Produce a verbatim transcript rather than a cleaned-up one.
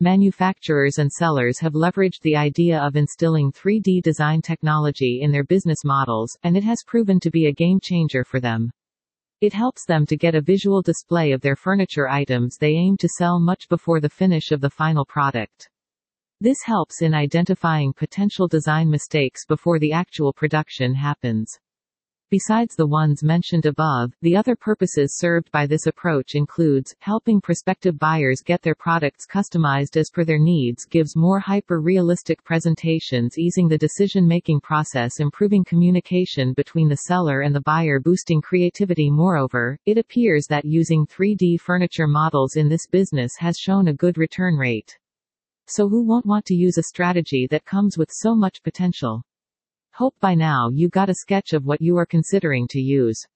manufacturers and sellers have leveraged the idea of instilling three D design technology in their business models, and it has proven to be a game changer for them. It helps them to get a visual display of their furniture items they aim to sell much before the finish of the final product. This helps in identifying potential design mistakes before the actual production happens. Besides the ones mentioned above, the other purposes served by this approach includes, helping prospective buyers get their products customized as per their needs, gives more hyper-realistic presentations, easing the decision-making process, improving communication between the seller and the buyer, boosting creativity. Moreover, it appears that using three D furniture models in this business has shown a good return rate. So who won't want to use a strategy that comes with so much potential? Hope by now you got a sketch of what you are considering to use.